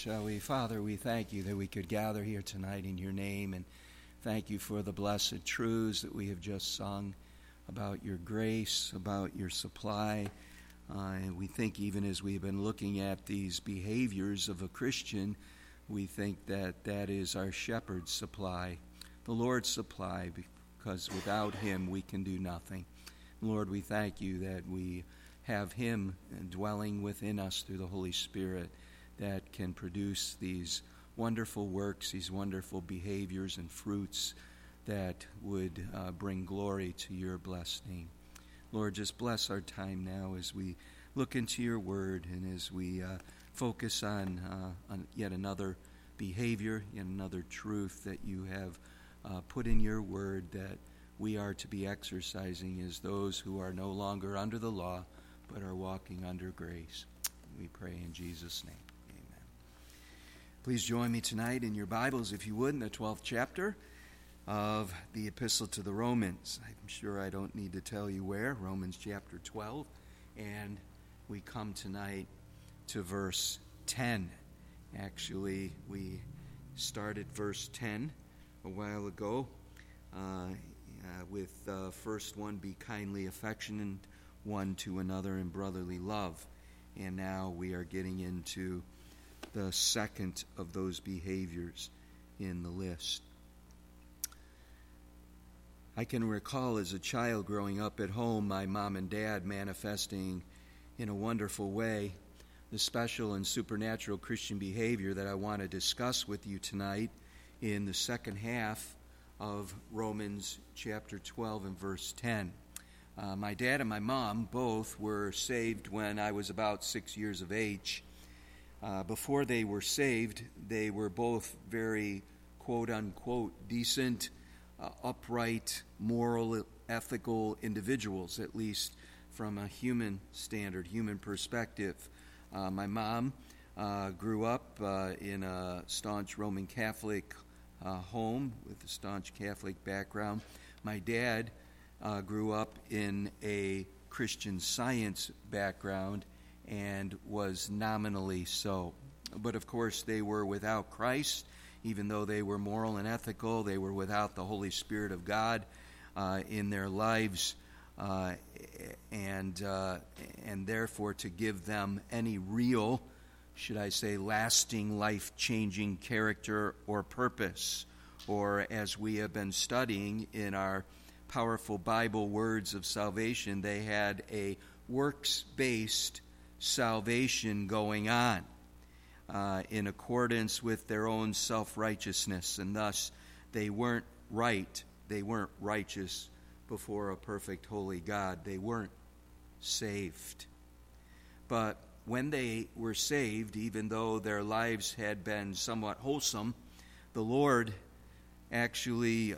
Shall we? Father, we thank you that we could gather here tonight in your name, and thank you for the blessed truths that we have just sung about your grace, about your supply. And we think even as we've been looking at these behaviors of a Christian, we think that that is our shepherd's supply, the Lord's supply, because without him we can do nothing. Lord, we thank you that we have him dwelling within us through the Holy Spirit, that can produce these wonderful works, these wonderful behaviors and fruits that would bring glory to your blessed name. Lord, just bless our time now as we look into your word and as we focus on yet another behavior, yet another truth that you have put in your word that we are to be exercising as those who are no longer under the law but are walking under grace. We pray in Jesus' name. Please join me tonight in your Bibles, if you would, in the 12th chapter of the Epistle to the Romans. I'm sure I don't need to tell you where, Romans chapter 12. And we come tonight to verse 10. Actually, we started verse 10 a while ago with first one, be kindly affectionate one to another in brotherly love. And now we are getting into the second of those behaviors in the list. I can recall as a child growing up at home, my mom and dad manifesting in a wonderful way the special and supernatural Christian behavior that I want to discuss with you tonight in the second half of Romans chapter 12 and verse 10. My dad and my mom both were saved when I was about 6 years of age. Before they were saved, they were both very, quote-unquote, decent, upright, moral, ethical individuals, at least from a human standard, human perspective. My mom grew up in a staunch Roman Catholic home with a staunch Catholic background. My dad grew up in a Christian Science background and was nominally so. But of course they were without Christ. Even though they were moral and ethical, they were without the Holy Spirit of God in their lives, and therefore to give them any real, should I say, lasting, life-changing character or purpose, or as we have been studying in our powerful Bible words of salvation, they had a works-based salvation going on in accordance with their own self-righteousness, and thus they weren't right, they weren't righteous before a perfect holy God. They weren't saved. But when they were saved, even though their lives had been somewhat wholesome, the Lord actually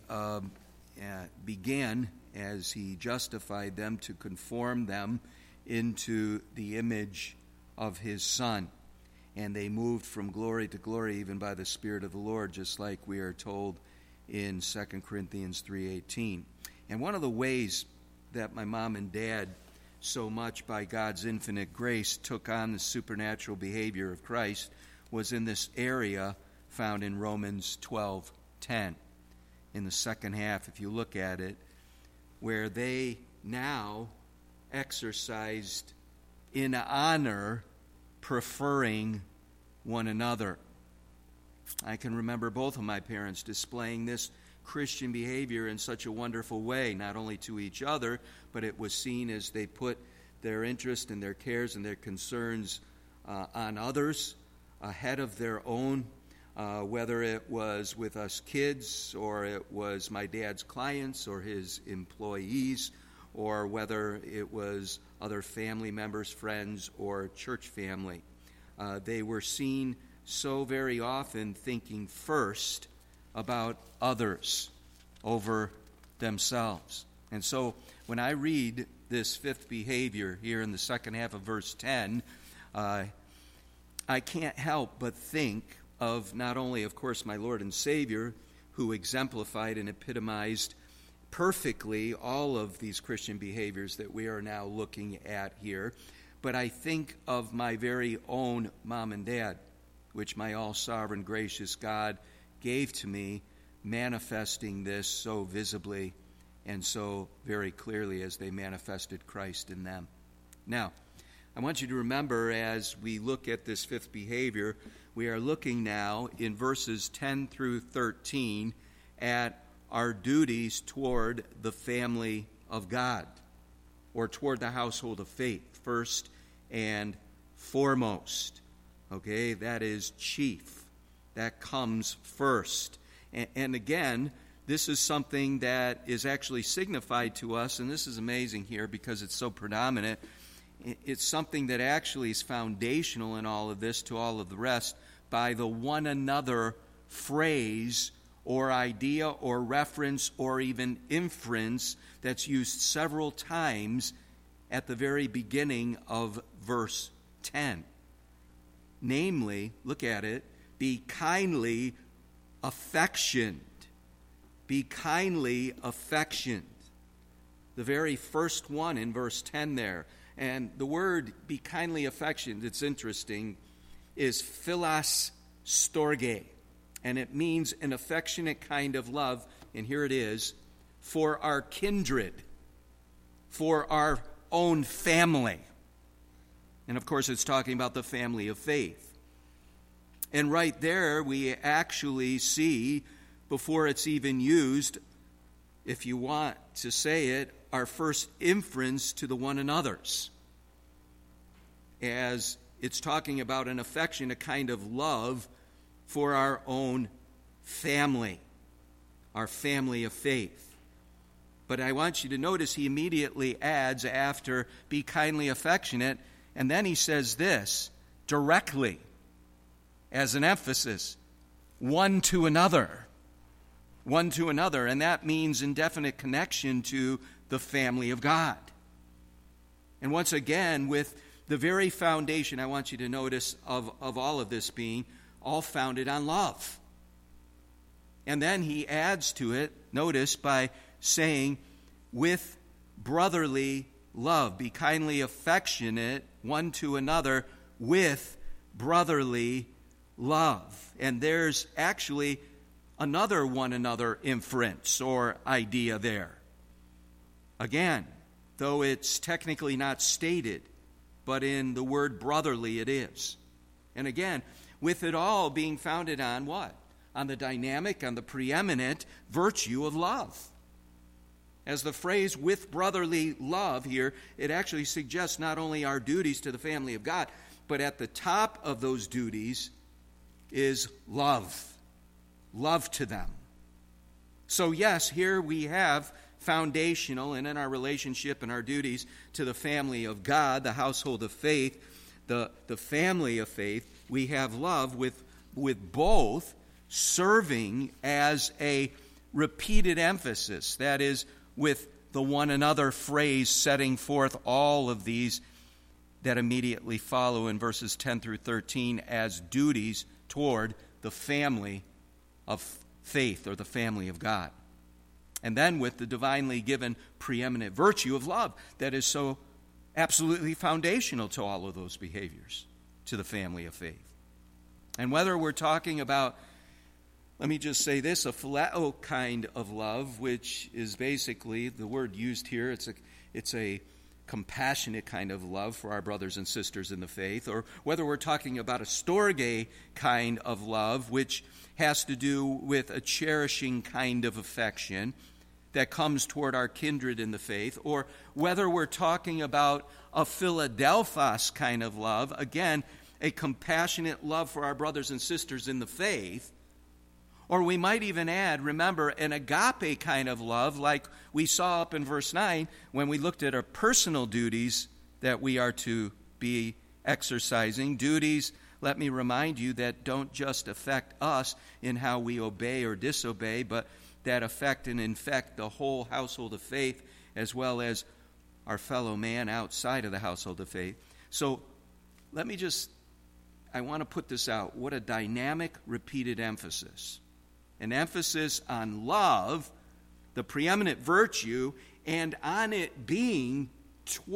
began, as he justified them, to conform them into the image of his Son. And they moved from glory to glory even by the Spirit of the Lord, just like we are told in 2 Corinthians 3:18. And one of the ways that my mom and dad, so much by God's infinite grace, took on the supernatural behavior of Christ was in this area found in Romans 12:10. In the second half, if you look at it, where they now exercised in honor, preferring one another. I can remember both of my parents displaying this Christian behavior in such a wonderful way, not only to each other, but it was seen as they put their interest and their cares and their concerns on others ahead of their own, whether it was with us kids or it was my dad's clients or his employees, or whether it was other family members, friends, or church family. They were seen so very often thinking first about others over themselves. And so when I read this fifth behavior here in the second half of verse 10, I can't help but think of not only, of course, my Lord and Savior, who exemplified and epitomized perfectly all of these Christian behaviors that we are now looking at here, but I think of my very own mom and dad, which my all-sovereign, gracious God gave to me, manifesting this so visibly and so very clearly as they manifested Christ in them. Now, I want you to remember, as we look at this fifth behavior, we are looking now in verses 10 through 13 at our duties toward the family of God, or toward the household of faith, first and foremost. Okay, that is chief. That comes first. And again, this is something that is actually signified to us, and this is amazing here because it's so predominant. It's something that actually is foundational in all of this to all of the rest by the one another phrase or idea or reference or even inference that's used several times at the very beginning of verse 10. Namely, look at it, be kindly affectioned. Be kindly affectioned. The very first one in verse 10 there. And the word be kindly affectioned, it's interesting, is philos storge. And it means an affectionate kind of love, and here it is, for our kindred, for our own family. And of course it's talking about the family of faith. And right there we actually see, before it's even used, if you want to say it, our first inference to the one another's. As it's talking about an affection, a kind of love for our own family, our family of faith. But I want you to notice he immediately adds after, be kindly affectionate, and then he says this, directly, as an emphasis, one to another. One to another, and that means indefinite connection to the family of God. And once again, with the very foundation, I want you to notice, of all of this being all founded on love. And then he adds to it, notice, by saying, with brotherly love. Be kindly affectionate one to another with brotherly love. And there's actually another one another inference or idea there. Again, though it's technically not stated, but in the word brotherly it is. And again, with it all being founded on what? On the dynamic, on the preeminent virtue of love. As the phrase with brotherly love here, it actually suggests not only our duties to the family of God, but at the top of those duties is love. Love to them. So yes, here we have foundational, and in our relationship and our duties to the family of God, the household of faith, the family of faith, we have love with both serving as a repeated emphasis. That is, with the one another phrase setting forth all of these that immediately follow in verses 10 through 13 as duties toward the family of faith, or the family of God. And then with the divinely given preeminent virtue of love that is so absolutely foundational to all of those behaviors, to the family of faith. And whether we're talking about, let me just say this, a phileo kind of love, which is basically the word used here, it's a compassionate kind of love for our brothers and sisters in the faith, or whether we're talking about a storge kind of love, which has to do with a cherishing kind of affection that comes toward our kindred in the faith, or whether we're talking about a Philadelphos kind of love, again, a compassionate love for our brothers and sisters in the faith, or we might even add, remember, an agape kind of love, like we saw up in verse 9 when we looked at our personal duties that we are to be exercising. Duties, let me remind you, that don't just affect us in how we obey or disobey, but that affect and infect the whole household of faith, as well as our fellow man outside of the household of faith. So I want to put this out. What a dynamic, repeated emphasis. An emphasis on love, the preeminent virtue, and on it being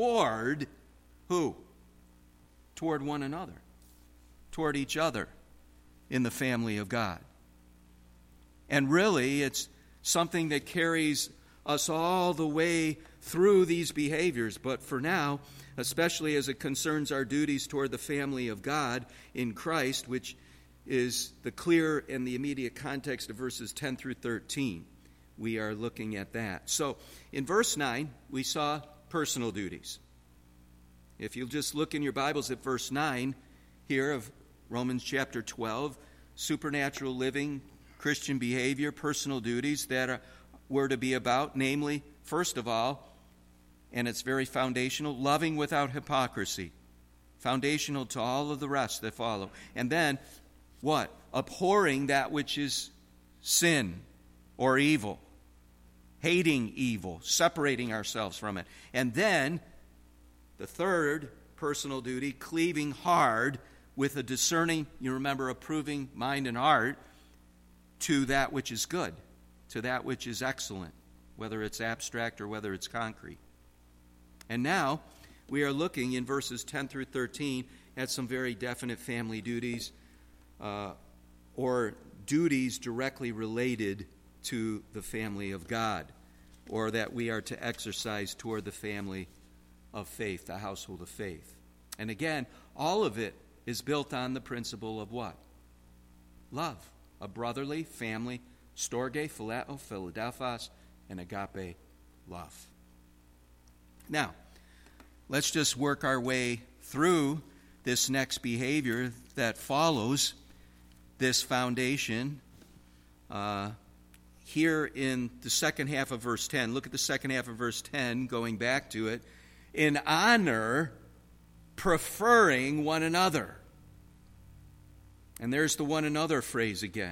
toward who? Toward one another. Toward each other. in the family of God. And really, it's something that carries us all the way through these behaviors. But for now, especially as it concerns our duties toward the family of God in Christ, which is the clear and the immediate context of verses 10 through 13, we are looking at that. So, in verse 9, we saw personal duties. If you'll just look in your Bibles at verse 9 here of Romans chapter 12, supernatural living, Christian behavior, personal duties that were to be about, namely, first of all, and it's very foundational, loving without hypocrisy. Foundational to all of the rest that follow. And then, what? Abhorring that which is sin or evil. Hating evil, separating ourselves from it. And then, the third personal duty, cleaving hard with a discerning, you remember, approving mind and heart to that which is good, to that which is excellent, whether it's abstract or whether it's concrete. And now, we are looking in verses 10 through 13 at some very definite family duties or duties directly related to the family of God, or that we are to exercise toward the family of faith, the household of faith. And again, all of it is built on the principle of what? Love. A brotherly, family, storge, phileo, philadelphos, and agape love. Now, let's just work our way through this next behavior that follows this foundation. Here in the second half of verse 10, look at the second half of verse 10, going back to it. In honor, preferring one another. And there's the one another phrase again.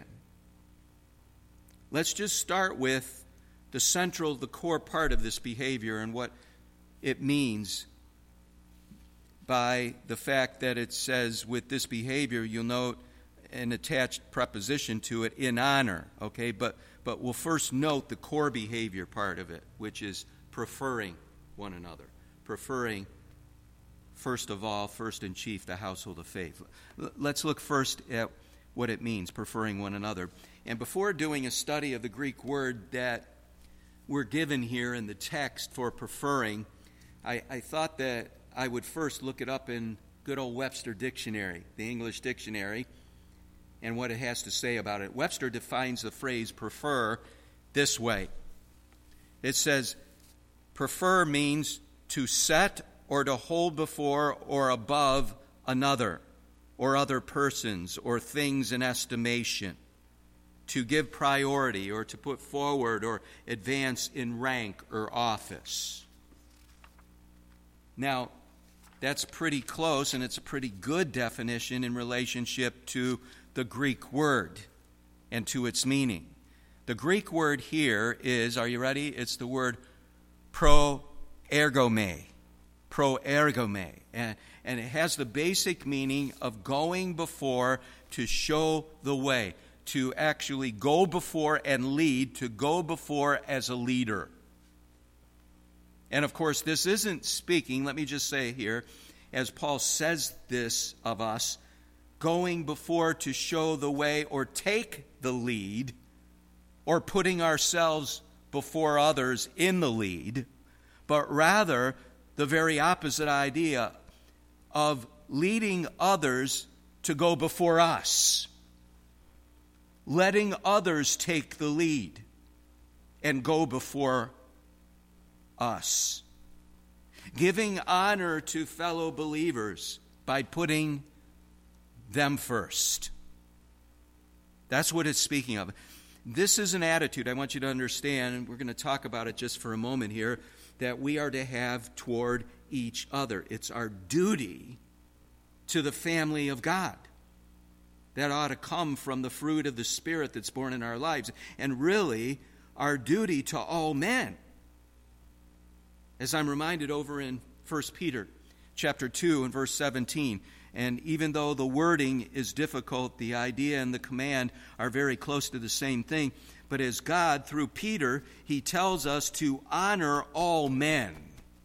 Let's just start with the core part of this behavior and what it means by the fact that it says with this behavior, you'll note an attached preposition to it, in honor, okay? But we'll first note the core behavior part of it, which is preferring one another. Preferring, first of all, first and chief, the household of faith. Let's look first at what it means, preferring one another. And before doing a study of the Greek word that we're given here in the text for preferring, I thought that I would first look it up in good old Webster Dictionary, the English dictionary, and what it has to say about it. Webster defines the phrase prefer this way. It says, prefer means to set or to hold before or above another or other persons or things in estimation, to give priority or to put forward or advance in rank or office. Now, that's pretty close, and it's a pretty good definition in relationship to the Greek word and to its meaning. The Greek word here is, are you ready? It's the word proergome. Proergome. And it has the basic meaning of going before to show the way, to actually go before and lead, to go before as a leader. And of course, this isn't speaking, let me just say here, as Paul says this of us, going before to show the way or take the lead, or putting ourselves before others in the lead, but rather the very opposite idea of leading others to go before us, letting others take the lead and go before us, giving honor to fellow believers by putting them first. That's what it's speaking of. This is an attitude I want you to understand, and we're going to talk about it just for a moment here, that we are to have toward each other. It's our duty to the family of God. That ought to come from the fruit of the Spirit that's born in our lives, and really our duty to all men. As I'm reminded over in 1 Peter chapter 2 and verse 17, and even though the wording is difficult, the idea and the command are very close to the same thing. But as God, through Peter, he tells us to honor all men.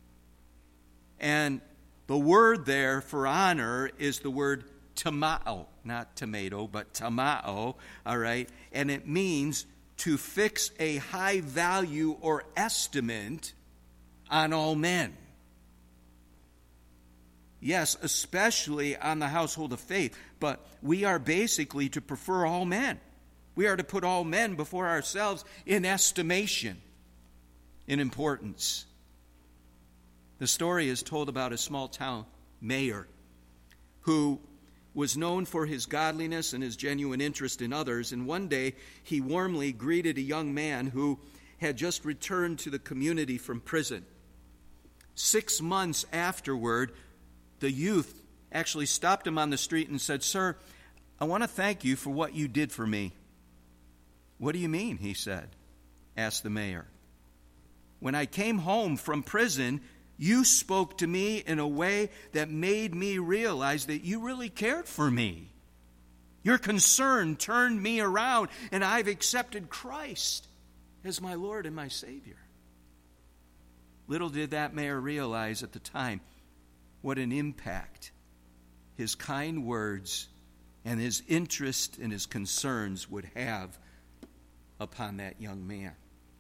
And the word there for honor is the word tamao. not tomato, but tamao, all right? And it means to fix a high value or estimate on all men. Yes, especially on the household of faith, but we are basically to prefer all men. We are to put all men before ourselves in estimation, in importance. The story is told about a small town mayor who was known for his godliness and his genuine interest in others, and one day he warmly greeted a young man who had just returned to the community from prison. 6 months afterward, the youth actually stopped him on the street and said, "Sir, I want to thank you for what you did for me." "What do you mean?" he said, asked the mayor. "When I came home from prison, you spoke to me in a way that made me realize that you really cared for me. Your concern turned me around, and I've accepted Christ as my Lord and my Savior." Little did that mayor realize at the time what an impact his kind words and his interest and his concerns would have upon that young man.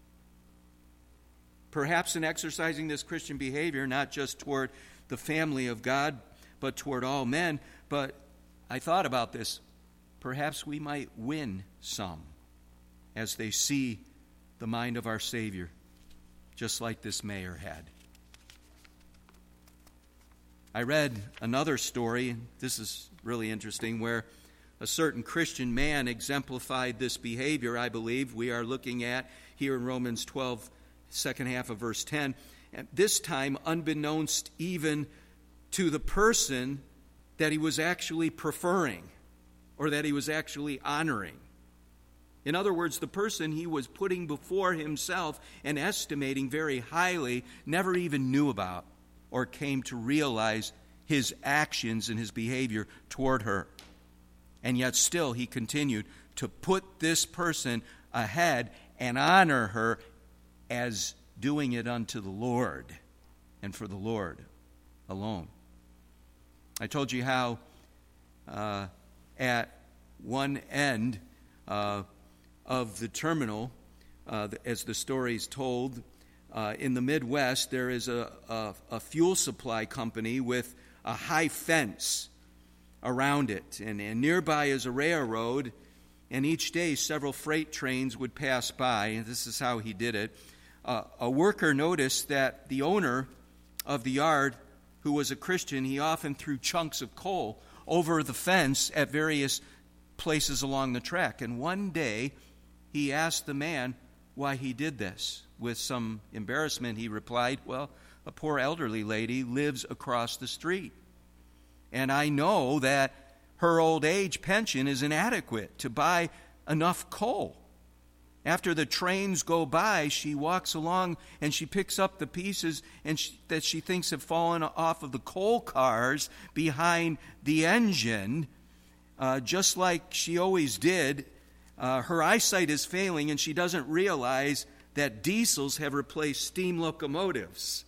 Perhaps in exercising this Christian behavior, not just toward the family of God, but toward all men, but I thought about this, perhaps we might win some as they see the mind of our Savior, just like this mayor had. I read another story, this is really interesting, where a certain Christian man exemplified this behavior, I believe. We are looking at here in Romans 12, second half of verse 10. And this time, unbeknownst even to the person that he was actually preferring or that he was actually honoring. In other words, the person he was putting before himself and estimating very highly never even knew about or came to realize his actions and his behavior toward her. And yet still he continued to put this person ahead and honor her as doing it unto the Lord and for the Lord alone. I told you how at one end of the terminal, as the story is told, in the Midwest, there is a fuel supply company with a high fence around it. And nearby is a railroad, and each day several freight trains would pass by, and this is how he did it. A worker noticed that the owner of the yard, who was a Christian, he often threw chunks of coal over the fence at various places along the track. And one day, he asked the man why he did this. With some embarrassment, he replied, "Well, a poor elderly lady lives across the street, and I know that her old age pension is inadequate to buy enough coal. After the trains go by, she walks along and she picks up the pieces that she thinks have fallen off of the coal cars behind the engine, just like she always did. Her eyesight is failing, and she doesn't realize that diesels have replaced steam locomotives.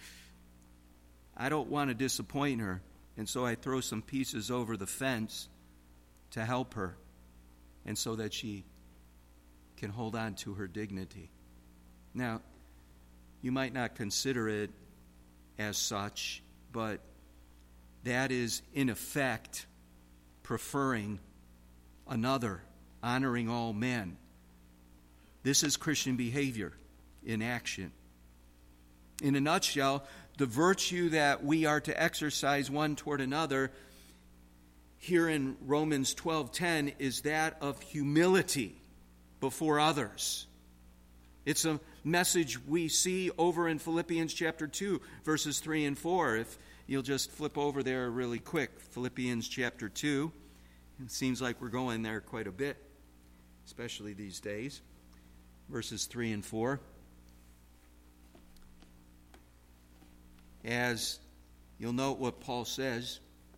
I don't want to disappoint her, and so I throw some pieces over the fence to help her, and so that she can hold on to her dignity." Now, you might not consider it as such, but that is in effect preferring another, honoring all men. This is Christian behavior in action. In a nutshell, the virtue that we are to exercise one toward another here in Romans 12:10 is that of humility before others. It's a message we see over in Philippians chapter 2, verses 3 and 4. If you'll just flip over there really quick, Philippians chapter 2. It seems like we're going there quite a bit, especially these days. Verses 3 and 4. As you'll note what Paul says.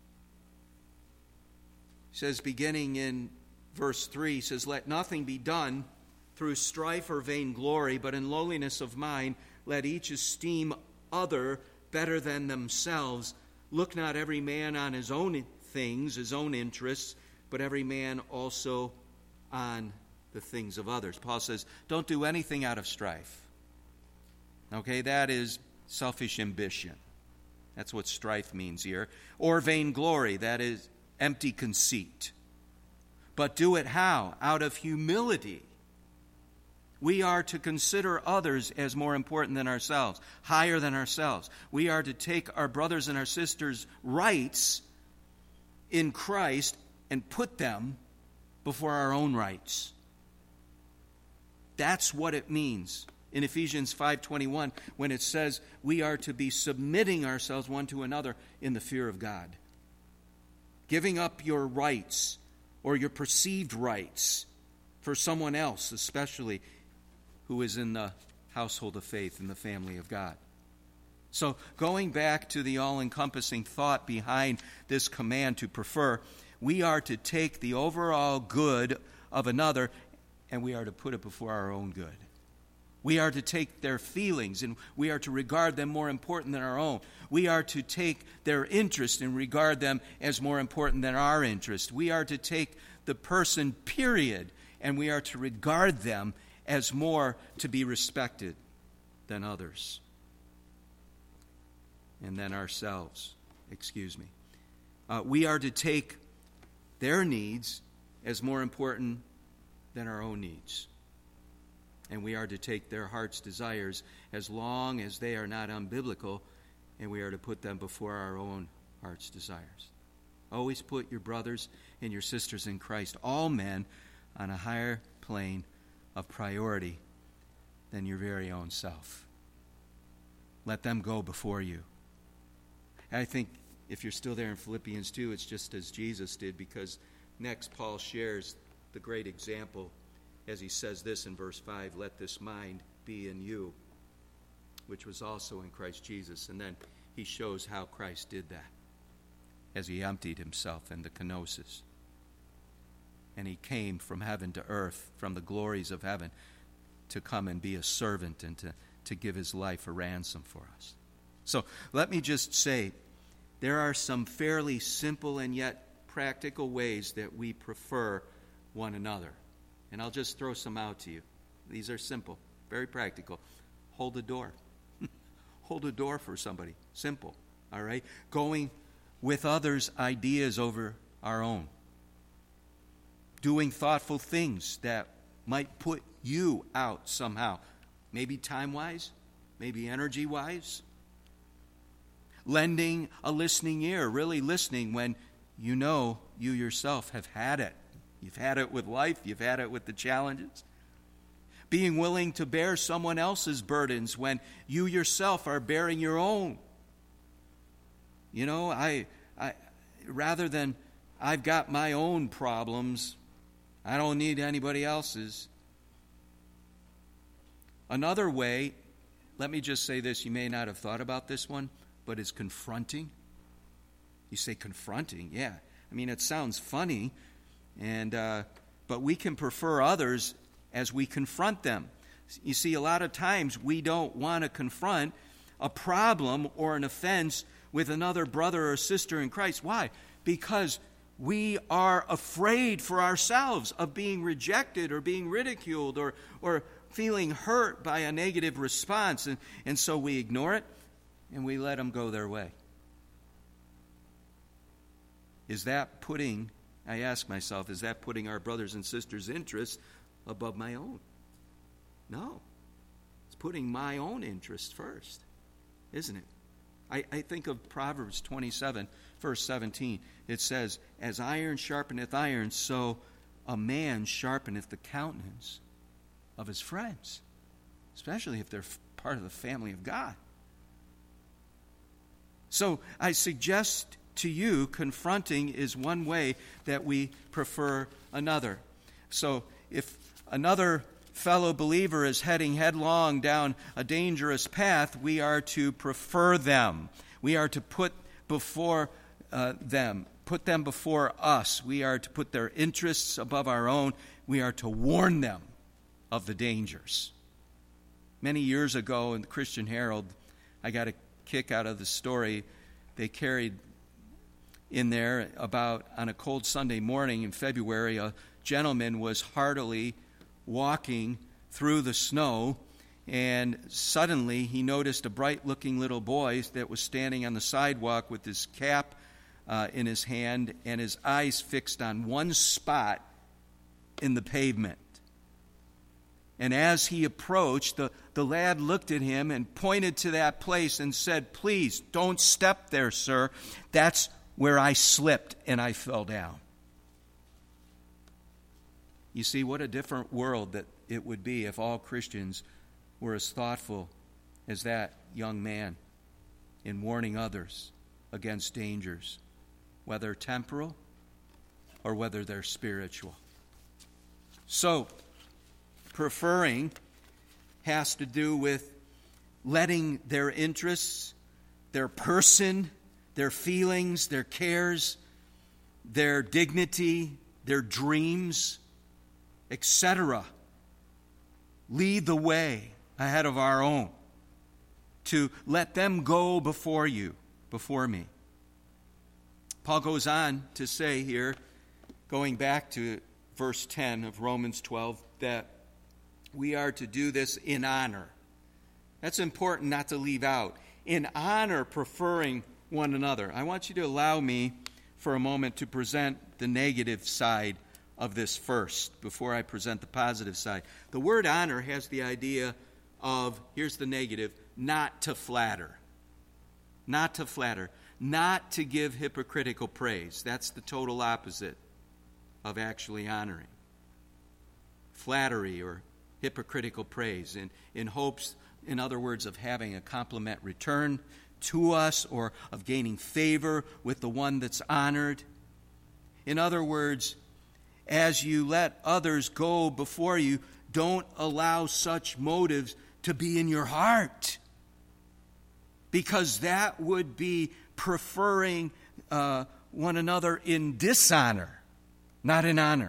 He says, beginning in verse 3, he says, "Let nothing be done through strife or vainglory, but in lowliness of mind, let each esteem other better than themselves. Look not every man on his own things, his own interests, but every man also on the things of others. Paul says, don't do anything out of strife. Okay, that is selfish ambition. That's what strife means here. Or vainglory, that is empty conceit. But do it how? Out of humility. We are to consider others as more important than ourselves, higher than ourselves. We are to take our brothers and our sisters' rights in Christ and put them before our own rights. That's what it means in Ephesians 5:21 when it says we are to be submitting ourselves one to another in the fear of God. Giving up your rights or your perceived rights for someone else, especially who is in the household of faith, in the family of God. So going back to the all-encompassing thought behind this command to prefer, we are to take the overall good of another and we are to put it before our own good. We are to take their feelings and we are to regard them more important than our own. We are to take their interest and regard them as more important than our interest. We are to take the person, period, and we are to regard them as more to be respected than others. And then ourselves, we are to take their needs as more important than our own needs. And we are to take their heart's desires as long as they are not unbiblical, and we are to put them before our own heart's desires. Always put your brothers and your sisters in Christ, all men, on a higher plane of priority than your very own self. Let them go before you. And I think if you're still there in Philippians 2, it's just as Jesus did, because next Paul shares the great example as he says this in verse 5, let this mind be in you, which was also in Christ Jesus. And then he shows how Christ did that as he emptied himself in the kenosis. And he came from heaven to earth, from the glories of heaven, to come and be a servant and to give his life a ransom for us. So let me just say, there are some fairly simple and yet practical ways that we prefer one another. And I'll just throw some out to you. These are simple, very practical. Hold a door. Hold a door for somebody. Simple, all right? Going with others' ideas over our own. Doing thoughtful things that might put you out somehow. Maybe time-wise, maybe energy-wise. Lending a listening ear, really listening when you know you yourself have had it. You've had it with life, you've had it with the challenges. Being willing to bear someone else's burdens when you yourself are bearing your own. You know, I rather than I've got my own problems, I don't need anybody else's. Another way, let me just say this, you may not have thought about this one, but is confronting. You say confronting, yeah. I mean, it sounds funny, but we can prefer others as we confront them. You see, a lot of times we don't want to confront a problem or an offense with another brother or sister in Christ. Why? Because we are afraid for ourselves of being rejected or being ridiculed or feeling hurt by a negative response. And so we ignore it and we let them go their way. Is that putting, I ask myself, is that putting our brothers and sisters' interests above my own? No. It's putting my own interest first, isn't it? I think of Proverbs 27, verse 17. It says, as iron sharpeneth iron, so a man sharpeneth the countenance of his friends, especially if they're part of the family of God. So I suggest to you, confronting is one way that we prefer another. So if another fellow believer is heading headlong down a dangerous path, we are to prefer them. We are to put them before us. We are to put their interests above our own. We are to warn them of the dangers. Many years ago in the Christian Herald, I got a kick out of the story. They carried in there about on a cold Sunday morning in February, a gentleman was heartily walking through the snow, and suddenly he noticed a bright-looking little boy that was standing on the sidewalk with his cap in his hand and his eyes fixed on one spot in the pavement. And as he approached, the lad looked at him and pointed to that place and said, "Please, don't step there, sir. That's where I slipped and I fell down." You see, what a different world that it would be if all Christians were as thoughtful as that young man in warning others against dangers, whether temporal or whether they're spiritual. So, preferring has to do with letting their interests, their person, their feelings, their cares, their dignity, their dreams, etc., lead the way ahead of our own, to let them go before me. Paul goes on to say here, going back to verse 10 of Romans 12, that we are to do this in honor. That's important not to leave out. In honor, preferring one another. I want you to allow me for a moment to present the negative side of this first before I present the positive side. The word honor has the idea of, here's the negative, not to flatter. Not to flatter. Not to give hypocritical praise. That's the total opposite of actually honoring. Flattery or hypocritical praise in hopes, in other words, of having a compliment returned to us or of gaining favor with the one that's honored. In other words, as you let others go before you, don't allow such motives to be in your heart, because that would be preferring one another in dishonor, not in honor.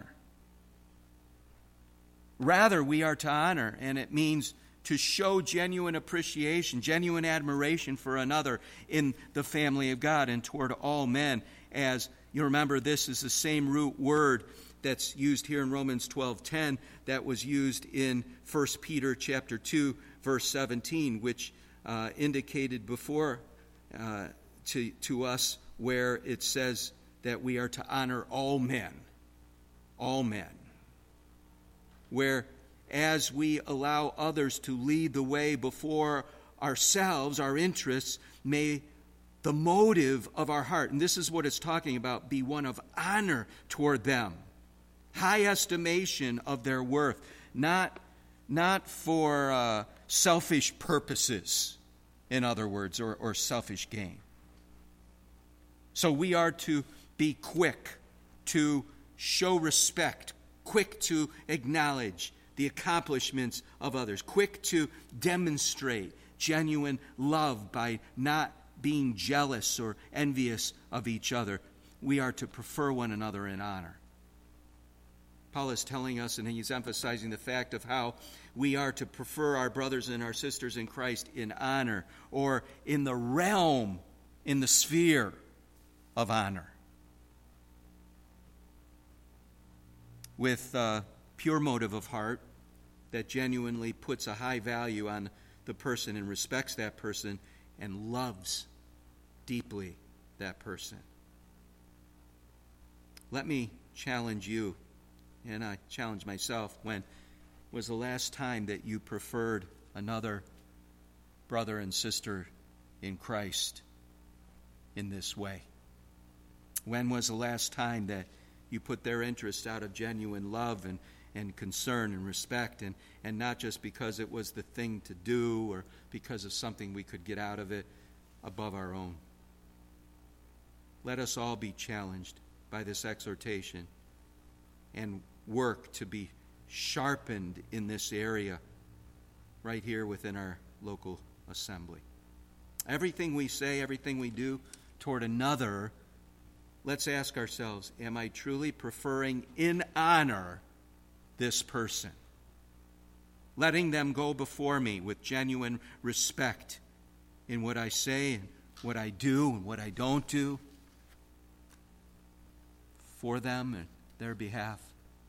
Rather, we are to honor, and it means to show genuine appreciation, genuine admiration for another in the family of God and toward all men. As you remember, this is the same root word that's used here in Romans 12:10 that was used in 1 Peter chapter 2, verse 17, which indicated before to us where it says that we are to honor all men. All men. Where as we allow others to lead the way before ourselves, our interests, may the motive of our heart, and this is what it's talking about, be one of honor toward them. High estimation of their worth, not for selfish purposes, in other words, or selfish gain. So we are to be quick to show respect, quick to acknowledge the accomplishments of others, quick to demonstrate genuine love by not being jealous or envious of each other. We are to prefer one another in honor. Paul is telling us, and he's emphasizing the fact of how we are to prefer our brothers and our sisters in Christ in honor, or in the realm, in the sphere of honor. With pure motive of heart that genuinely puts a high value on the person and respects that person and loves deeply that person. Let me challenge you, and I challenge myself, when was the last time that you preferred another brother and sister in Christ in this way? When was the last time that you put their interests out of genuine love and concern and respect, and not just because it was the thing to do or because of something we could get out of it above our own? Let us all be challenged by this exhortation and work to be sharpened in this area right here within our local assembly. Everything we say, everything we do toward another, let's ask ourselves, am I truly preferring in honor this person? Letting them go before me with genuine respect in what I say and what I do and what I don't do? for them and their behalf.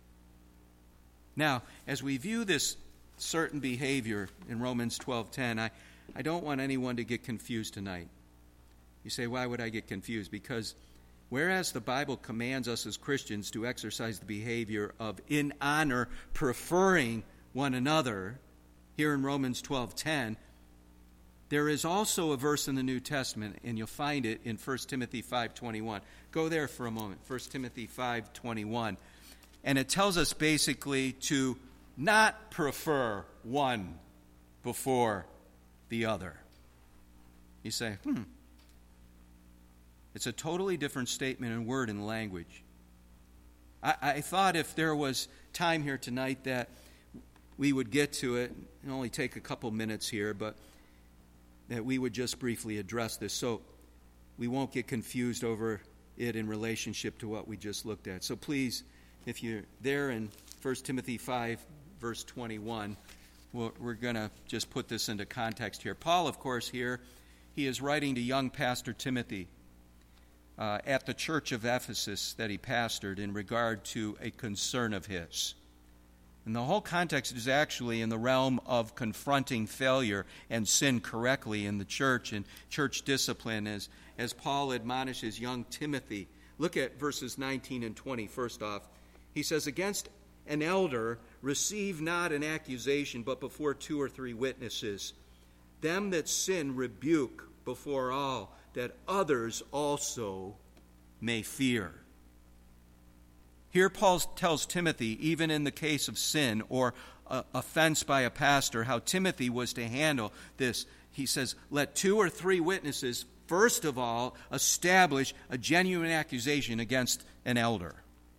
Now, as we view this certain behavior in Romans 12:10, I don't want anyone to get confused tonight. You say, why would I get confused? Because whereas the Bible commands us as Christians to exercise the behavior of in honor preferring one another, here in Romans 12:10, there is also a verse in the New Testament, and you'll find it in 1 Timothy 5:21. Go there for a moment, 1 Timothy 5:21. And it tells us basically to not prefer one before the other. You say, It's a totally different statement in word and language. I thought if there was time here tonight that we would get to it, and only take a couple minutes here, but that we would just briefly address this so we won't get confused over it in relationship to what we just looked at. So please, if you're there in 1 Timothy 5, verse 21, we're going to just put this into context here. Paul, of course, here, he is writing to young Pastor Timothy at the church of Ephesus that he pastored in regard to a concern of his. And the whole context is actually in the realm of confronting failure and sin correctly in the church and church discipline as Paul admonishes young Timothy. Look at verses 19 and 20 first off. He says, against an elder receive not an accusation, but before 2 or 3 witnesses. Them that sin rebuke before all, that others also may fear. Here Paul tells Timothy, even in the case of sin or offense by a pastor, how Timothy was to handle this. He says, let 2 or 3 witnesses, first of all, establish a genuine accusation against an elder.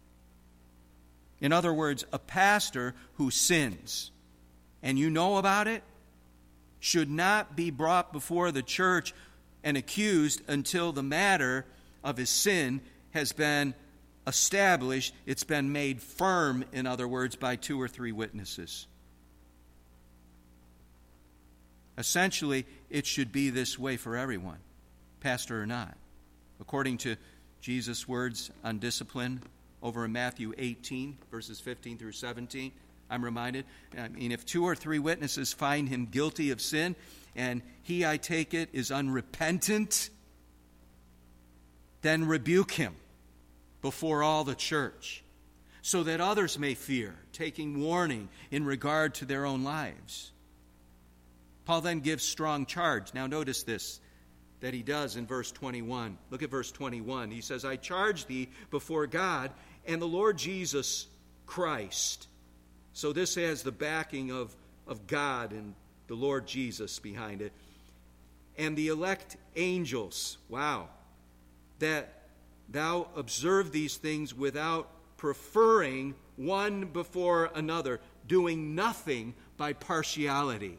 In other words, a pastor who sins, and you know about it, should not be brought before the church and accused until the matter of his sin has been established. It's been made firm, in other words, by 2 or 3 witnesses. Essentially, it should be this way for everyone, pastor or not. According to Jesus' words on discipline over in Matthew 18, verses 15 through 17, I'm reminded, if 2 or 3 witnesses find him guilty of sin, and he, I take it, is unrepentant, then rebuke him before all the church, so that others may fear, taking warning in regard to their own lives. Paul then gives strong charge. Now notice this, that he does in verse 21. Look at verse 21. He says, I charge thee before God and the Lord Jesus Christ. So this has the backing of God and the Lord Jesus behind it. And the elect angels, wow, that thou observe these things without preferring one before another, doing nothing by partiality.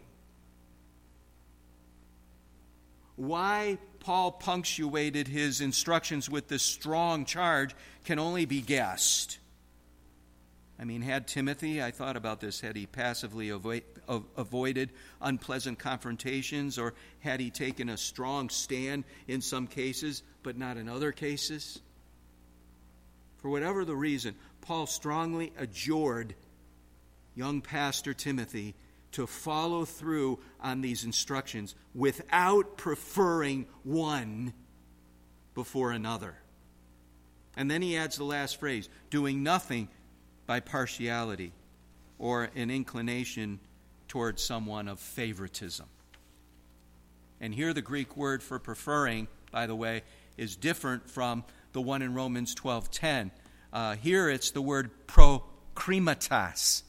Why Paul punctuated his instructions with this strong charge can only be guessed. Had Timothy, I thought about this, had he passively avoided unpleasant confrontations, or had he taken a strong stand in some cases, but not in other cases? For whatever the reason, Paul strongly adjured young Pastor Timothy to follow through on these instructions without preferring one before another. And then he adds the last phrase, doing nothing by partiality or an inclination towards someone of favoritism. And here the Greek word for preferring, by the way, is different from the one in Romans 12:10. Here it's the word prokrimatas,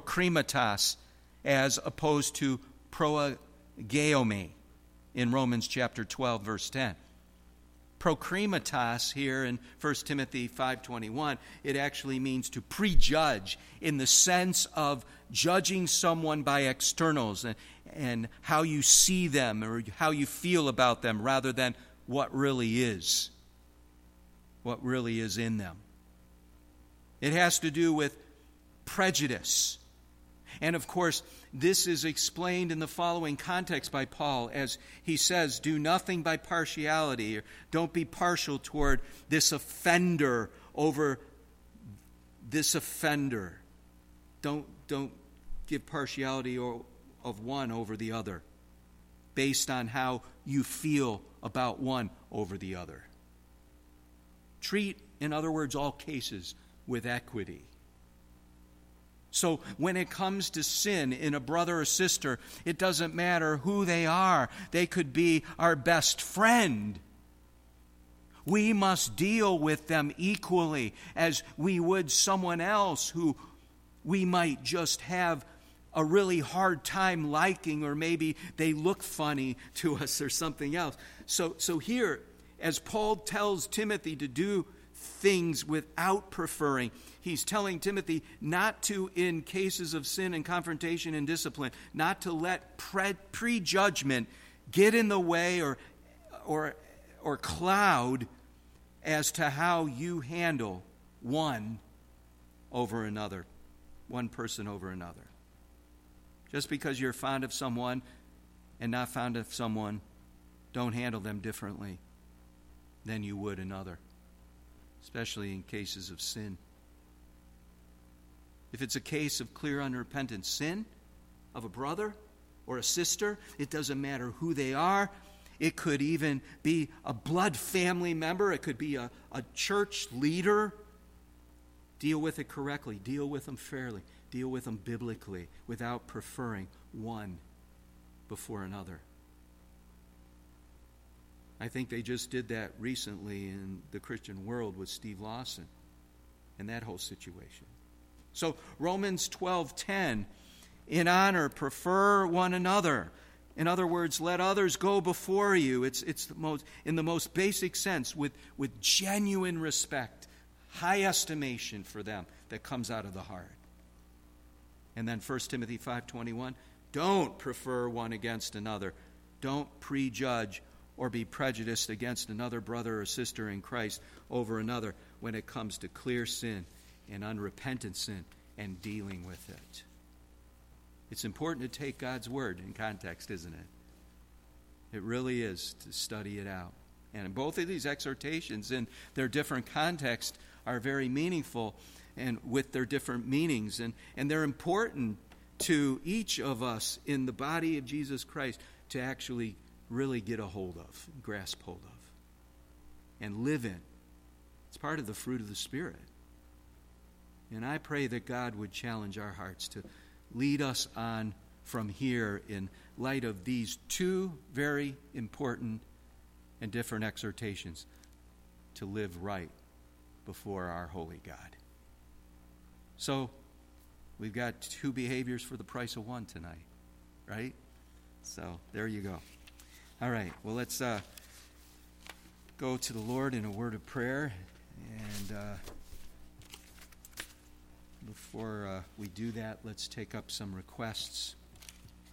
as opposed to proageome in Romans chapter 12, verse 10. Prokrimatas here in 1 Timothy 5:21, it actually means to prejudge in the sense of judging someone by externals and how you see them or how you feel about them rather than what really is in them. It has to do with prejudice. And of course, this is explained in the following context by Paul as he says, do nothing by partiality, or don't be partial toward this offender over this offender. Don't give partiality of one over the other based on how you feel about one over the other. Treat, in other words, all cases with equity. So when it comes to sin in a brother or sister, it doesn't matter who they are. They could be our best friend. We must deal with them equally as we would someone else who we might just have a really hard time liking, or maybe they look funny to us or something else. So here, as Paul tells Timothy to do things without preferring, he's telling Timothy not to, in cases of sin and confrontation and discipline, not to let prejudgment get in the way or cloud as to how you handle one over another, one person over another. Just because you're fond of someone and not fond of someone, don't handle them differently than you would another, especially in cases of sin. If it's a case of clear unrepentant sin of a brother or a sister, it doesn't matter who they are. It could even be a blood family member. It could be a church leader. Deal with it correctly. Deal with them fairly. Deal with them biblically without preferring one before another. I think they just did that recently in the Christian world with Steve Lawson and that whole situation. So Romans 12:10, in honor, prefer one another. In other words, let others go before you. It's the most, in the most basic sense, with genuine respect, high estimation for them that comes out of the heart. And then 1 Timothy 5:21, don't prefer one against another. Don't prejudge or be prejudiced against another brother or sister in Christ over another when it comes to clear sin and unrepentant sin and dealing with it. It's important to take God's word in context, isn't it? It really is, to study it out. And both of these exhortations in their different contexts are very meaningful and with their different meanings. And they're important to each of us in the body of Jesus Christ to actually really get a hold of, grasp hold of, and live in. It's part of the fruit of the Spirit. And I pray that God would challenge our hearts to lead us on from here in light of these two very important and different exhortations to live right before our holy God. So, we've got two behaviors for the price of one tonight, right? So, there you go. All right, well, let's go to the Lord in a word of prayer. And before we do that, let's take up some requests.